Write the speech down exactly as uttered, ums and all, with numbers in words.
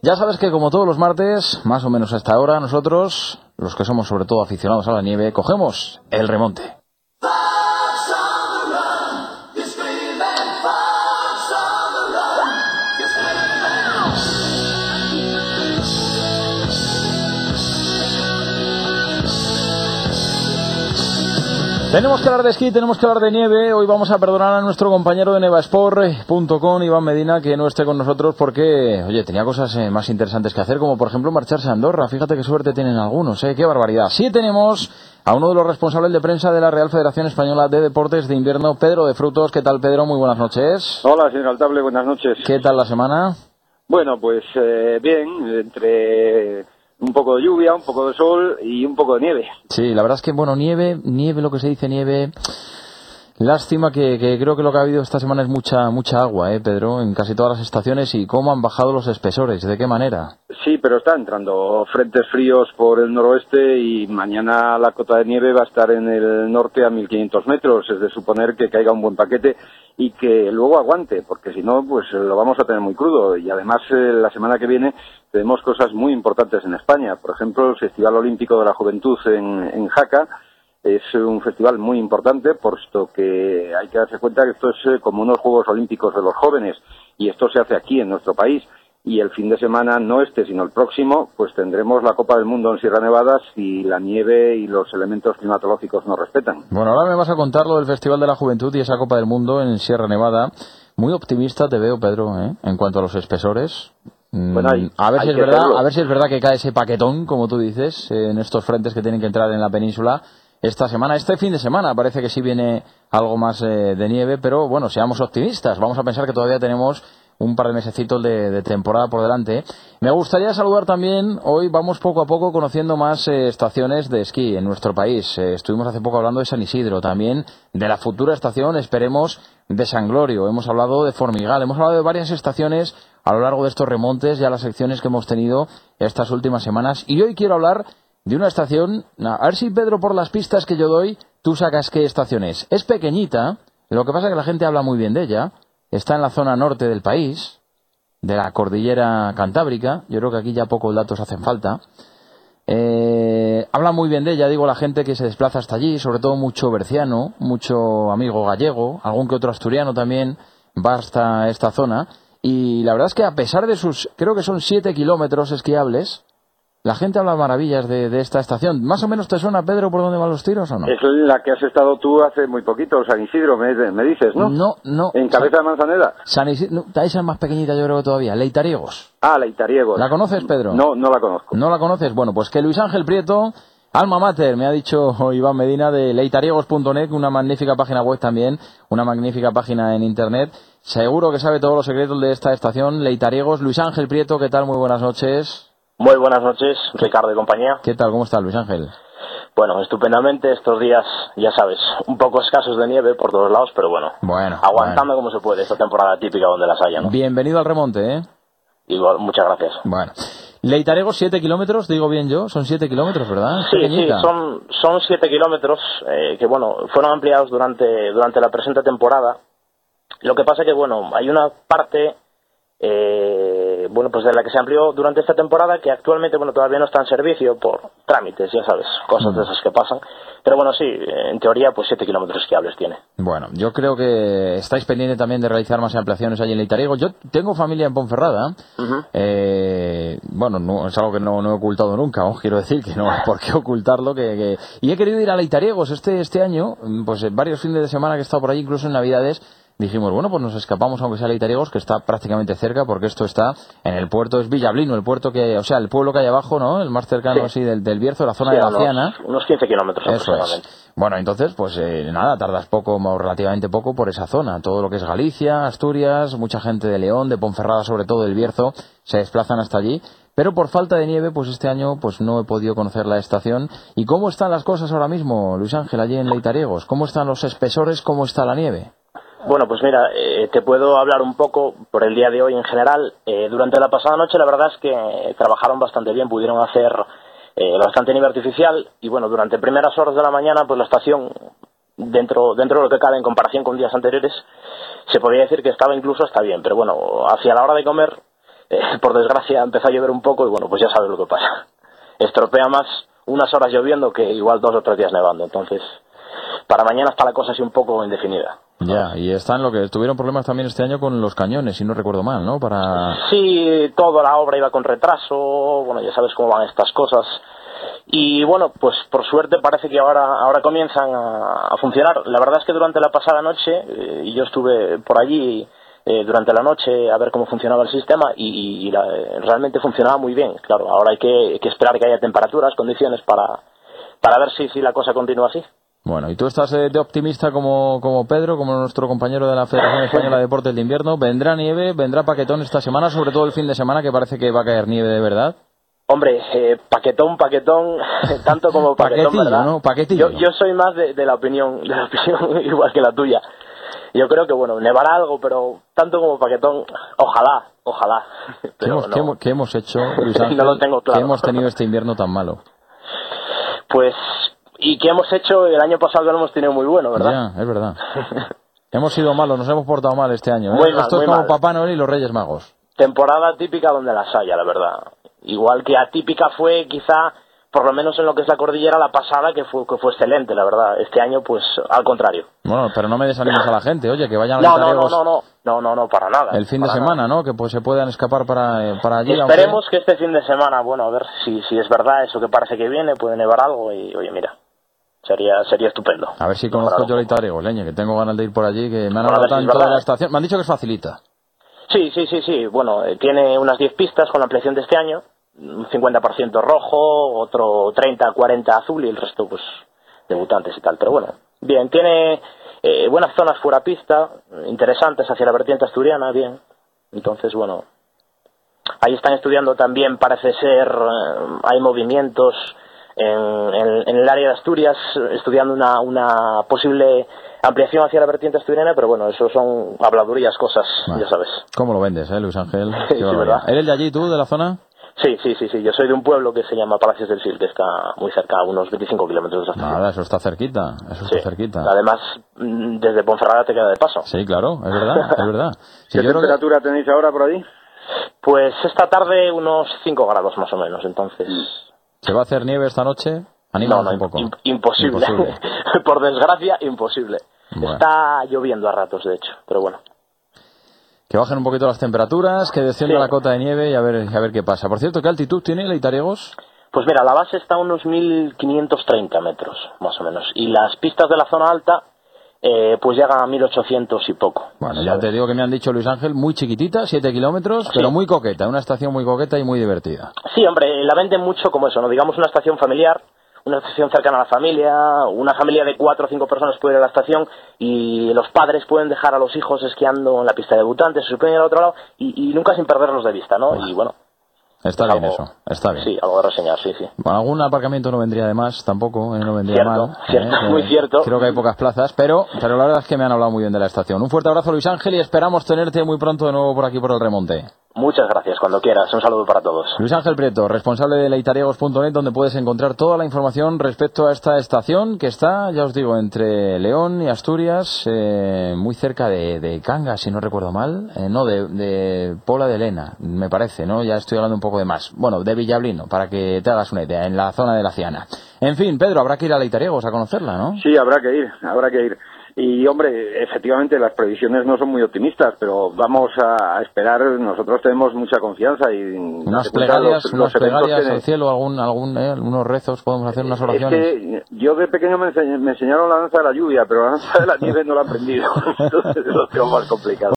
Ya sabes que como todos los martes, más o menos hasta ahora, nosotros, los que somos sobre todo aficionados a la nieve, cogemos el remonte. Tenemos que hablar de esquí, tenemos que hablar de nieve. Hoy vamos a perdonar a nuestro compañero de nevasport punto com, Iván Medina, que no esté con nosotros porque, oye, tenía cosas eh, más interesantes que hacer, como por ejemplo marcharse a Andorra. Fíjate qué suerte tienen algunos, ¿eh? Qué barbaridad. Sí tenemos a uno de los responsables de prensa de la Real Federación Española de Deportes de Invierno, Pedro de Frutos. ¿Qué tal, Pedro? Muy buenas noches. Hola, señor Altable, buenas noches. ¿Qué tal la semana? Bueno, pues eh, bien, entre un poco de lluvia, un poco de sol y un poco de nieve. Sí, la verdad es que, bueno, nieve, nieve, lo que se dice nieve... Lástima que, que creo que lo que ha habido esta semana es mucha mucha agua, ¿eh, Pedro? En casi todas las estaciones. ¿Y cómo han bajado los espesores? ¿De qué manera? Sí, pero está entrando frentes fríos por el noroeste y mañana la cota de nieve va a estar en el norte a mil quinientos metros. Es de suponer que caiga un buen paquete y que luego aguante, porque si no, pues lo vamos a tener muy crudo. Y además, eh, la semana que viene tenemos cosas muy importantes en España. Por ejemplo, el Festival Olímpico de la Juventud en, en Jaca. Es un festival muy importante, puesto que hay que darse cuenta que esto es como unos Juegos Olímpicos de los jóvenes, y esto se hace aquí en nuestro país. Y el fin de semana, no este, sino el próximo, pues tendremos la Copa del Mundo en Sierra Nevada si la nieve y los elementos climatológicos nos respetan. Bueno, ahora me vas a contar lo del Festival de la Juventud y esa Copa del Mundo en Sierra Nevada. Muy optimista te veo, Pedro, ¿eh? En cuanto a los espesores. Bueno, hay, a ver hay si es que verdad, hacerlo. a ver si es verdad que cae ese paquetón, como tú dices, en estos frentes que tienen que entrar en la península esta semana, este fin de semana. Parece que sí viene algo más eh, de nieve, pero bueno, seamos optimistas. Vamos a pensar que todavía tenemos un par de mesecitos de, de temporada por delante. Me gustaría saludar también, hoy vamos poco a poco conociendo más eh, estaciones de esquí en nuestro país. Eh, estuvimos hace poco hablando de San Isidro, también de la futura estación, esperemos, de San Glorio. Hemos hablado de Formigal, hemos hablado de varias estaciones a lo largo de estos remontes, ya las secciones que hemos tenido estas últimas semanas. Y hoy quiero hablar de una estación, a ver si, Pedro, por las pistas que yo doy, tú sacas qué estación es. Es pequeñita, lo que pasa es que la gente habla muy bien de ella. Está en la zona norte del país, de la cordillera cantábrica. Yo creo que aquí ya pocos datos hacen falta. Eh, habla muy bien de ella, digo, la gente que se desplaza hasta allí, sobre todo mucho berciano, mucho amigo gallego, algún que otro asturiano también va hasta esta zona. Y la verdad es que a pesar de sus, creo que son siete kilómetros esquiables, la gente habla maravillas de, de esta estación. ¿Más o menos te suena, Pedro, por dónde van los tiros o no? Es la que has estado tú hace muy poquito, San Isidro, me, me dices, ¿no? No, no. En Cabeza de Manzaneda. San Isidro, no, esa es más pequeñita yo creo que todavía. Leitariegos. Ah, Leitariegos. ¿La conoces, Pedro? No, no la conozco. ¿No la conoces? Bueno, pues que Luis Ángel Prieto, alma mater, me ha dicho Iván Medina, de leitariegos punto net, una magnífica página web también, una magnífica página en internet. Seguro que sabe todos los secretos de esta estación, Leitariegos. Luis Ángel Prieto, ¿qué tal? Muy buenas noches. Muy buenas noches, Ricardo y compañía. ¿Qué tal? ¿Cómo está, Luis Ángel? Bueno, estupendamente. Estos días, ya sabes, un poco escasos de nieve por todos lados, pero bueno, bueno aguantando bueno. como se puede esta temporada típica donde las haya, ¿no? Bienvenido al remonte, ¿eh? Igual, muchas gracias. Bueno, Leitariegos, siete kilómetros, digo bien yo, son siete kilómetros, ¿verdad? Sí, pequeñita. sí, son son siete kilómetros eh, que, bueno, fueron ampliados durante durante la presente temporada. Lo que pasa que, bueno, hay una parte... Eh, bueno, pues de la que se amplió durante esta temporada, que actualmente, bueno, todavía no está en servicio por trámites, ya sabes, cosas de esas que pasan, pero bueno, sí, en teoría, pues siete kilómetros esquiables tiene. Bueno, yo creo que estáis pendientes también de realizar más ampliaciones allí en Leitariegos. Yo tengo familia en Ponferrada. Uh-huh. eh, bueno, no, es algo que no, no he ocultado nunca, os quiero decir que no hay por qué ocultarlo, que, que... y he querido ir a Leitariegos este, este año, pues varios fines de semana que he estado por allí, incluso en Navidades. Dijimos, bueno, pues nos escapamos aunque sea Leitariegos, que está prácticamente cerca, porque esto está en el puerto, es Villablino, el puerto que, o sea, el pueblo que hay abajo, ¿no? El más cercano, sí, así del, del Bierzo, la zona sí, de la Ciana. Unos, unos quince kilómetros aproximadamente. Es. Bueno, entonces, pues eh, nada, tardas poco, o relativamente poco por esa zona. Todo lo que es Galicia, Asturias, mucha gente de León, de Ponferrada, sobre todo del Bierzo, se desplazan hasta allí. Pero por falta de nieve, pues este año pues no he podido conocer la estación. ¿Y cómo están las cosas ahora mismo, Luis Ángel, allí en Leitariegos? ¿Cómo están los espesores? ¿Cómo está la nieve? Bueno, pues mira, eh, te puedo hablar un poco por el día de hoy en general. Eh, durante la pasada noche la verdad es que trabajaron bastante bien, pudieron hacer eh, bastante nieve artificial y bueno, durante primeras horas de la mañana pues la estación, dentro dentro de lo que cabe en comparación con días anteriores, se podría decir que estaba incluso hasta bien, pero bueno, hacia la hora de comer eh, por desgracia empezó a llover un poco y bueno, pues ya sabes lo que pasa. Estropea más unas horas lloviendo que igual dos o tres días nevando. Entonces, para mañana está la cosa así un poco indefinida. Ya, y están lo que tuvieron problemas también este año con los cañones, si no recuerdo mal, ¿no? Para... Sí, toda la obra iba con retraso, bueno, ya sabes cómo van estas cosas. Y bueno, pues por suerte parece que ahora ahora comienzan a, a funcionar. La verdad es que durante la pasada noche, eh, y yo estuve por allí eh, durante la noche a ver cómo funcionaba el sistema y, y la, eh, realmente funcionaba muy bien. Claro, ahora hay que, hay que esperar que haya temperaturas, condiciones para, para ver si, si la cosa continúa así. Bueno, ¿y tú estás de, de optimista como, como Pedro, como nuestro compañero de la Federación Española de Deportes de Invierno? ¿Vendrá nieve, vendrá paquetón esta semana, sobre todo el fin de semana, que parece que va a caer nieve de verdad? Hombre, eh, paquetón, paquetón, tanto como paquetón, Paquetillo, ¿verdad? ¿no? Paquetillo. Yo, yo soy más de, de la opinión, de la opinión igual que la tuya. Yo creo que, bueno, nevará algo, pero tanto como paquetón, ojalá, ojalá. ¿Qué, Pero hemos, no. ¿qué, hemos, ¿Qué hemos hecho, Luis Ángel? No lo tengo claro. ¿Qué hemos tenido este invierno tan malo? Pues, ¿y qué hemos hecho? El año pasado lo hemos tenido muy bueno, ¿verdad? Ya, es verdad. Hemos sido malos, nos hemos portado mal este año, ¿eh? Muy mal, Esto es muy como mal. Papá Noel y los Reyes Magos. Temporada típica donde las haya, la verdad. Igual que atípica fue quizá, por lo menos en lo que es la cordillera, la pasada, que fue que fue excelente, la verdad. Este año, pues, al contrario. Bueno, pero no me desanimes a la gente, oye, que vayan a No, no, no, Italiegos no, no, no, no, no, para nada. el fin de para semana, nada. ¿no? Que pues se puedan escapar para, eh, para allí. Esperemos aunque... que este fin de semana, bueno, a ver si, si es verdad eso que parece que viene, puede nevar algo y, oye, mira, sería sería estupendo. A ver si conozco yo el Italiego, leña, que tengo ganas de ir por allí, que me han Bueno, a hablado ver si es tanto de verdad. la estación. Me han dicho que es facilita. Sí, sí, sí, sí. Bueno, eh, tiene unas diez pistas con la ampliación de este año, un cincuenta por ciento rojo, otro treinta, cuarenta azul y el resto, pues, debutantes y tal. Pero bueno, bien, tiene eh, buenas zonas fuera pista, interesantes hacia la vertiente asturiana, bien. Entonces, bueno, ahí están estudiando también, parece ser, eh, hay movimientos en, en, en el área de Asturias, estudiando una, una posible ampliación hacia la vertiente asturiana, pero bueno, eso son habladurías, cosas, Vale. ya sabes. ¿Cómo lo vendes, eh, Luis Ángel? Sí, Qué sí, barbaridad. ¿verdad? ¿Eres de allí tú, de la zona? Sí, sí, sí, sí. Yo soy de un pueblo que se llama Palacios del Sil, que está muy cerca, a unos veinticinco kilómetros de esta Nada, eso está cerquita, eso está Sí. cerquita. Además, mm, desde Ponferrada te queda de paso. Sí, claro, es verdad, es verdad. Sí, ¿Qué yo creo que- temperatura tenéis ahora por ahí? Pues esta tarde unos cinco grados más o menos, entonces... ¿Se va a hacer nieve esta noche? No, Anímanos no, un poco. im- imposible. Imposible. Por desgracia, imposible. Bueno. Está lloviendo a ratos, de hecho, pero bueno. Que bajen un poquito las temperaturas, que descienda Sí. la cota de nieve y a ver, a ver qué pasa. Por cierto, ¿qué altitud tiene el Itariegos? Pues mira, la base está a unos mil quinientos treinta metros, más o menos. Y las pistas de la zona alta, eh, pues llegan a mil ochocientos y poco. Bueno, ya ¿sabes? te digo que me han dicho, Luis Ángel, muy chiquitita, siete kilómetros, Sí. pero muy coqueta, una estación muy coqueta y muy divertida. Sí, hombre, la venden mucho como eso, ¿no? Digamos una estación familiar, una estación cercana a la familia, una familia de cuatro o cinco personas puede ir a la estación y los padres pueden dejar a los hijos esquiando en la pista de debutantes, se pueden ir al otro lado y, y nunca sin perderlos de vista, ¿no? Y bueno, Está es bien algo- eso, está bien. Sí, algo de reseñar, sí, sí. Bueno, algún aparcamiento no vendría de más, tampoco, eh, no vendría Cierto, mal. cierto, eh, muy eh, cierto. Creo que hay pocas plazas, pero, pero la verdad es que me han hablado muy bien de la estación. Un fuerte abrazo, Luis Ángel, y esperamos tenerte muy pronto de nuevo por aquí por el remonte. Muchas gracias, cuando quieras. Un saludo para todos. Luis Ángel Prieto, responsable de leitariegos punto net, donde puedes encontrar toda la información respecto a esta estación que está, ya os digo, entre León y Asturias, eh, muy cerca de, de Cangas, si no recuerdo mal, eh, no, de, de Pola de Elena, me parece, ¿no? Ya estoy hablando un poco de más. Bueno, de Villablino, para que te hagas una idea, en la zona de la Ciana. En fin, Pedro, habrá que ir a Leitariegos a conocerla, ¿no? Sí, habrá que ir, habrá que ir. Y, hombre, efectivamente las previsiones no son muy optimistas, pero vamos a esperar, nosotros tenemos mucha confianza y... Unas date cuenta plegarias, los- unas los eventos plegarias que- al cielo, algún, algún, eh, unos rezos, podemos hacer unas Es oraciones. que yo de pequeño me, enseñ- me enseñaron la danza de la lluvia, pero la danza de la nieve no la he aprendido, entonces lo tengo más complicado.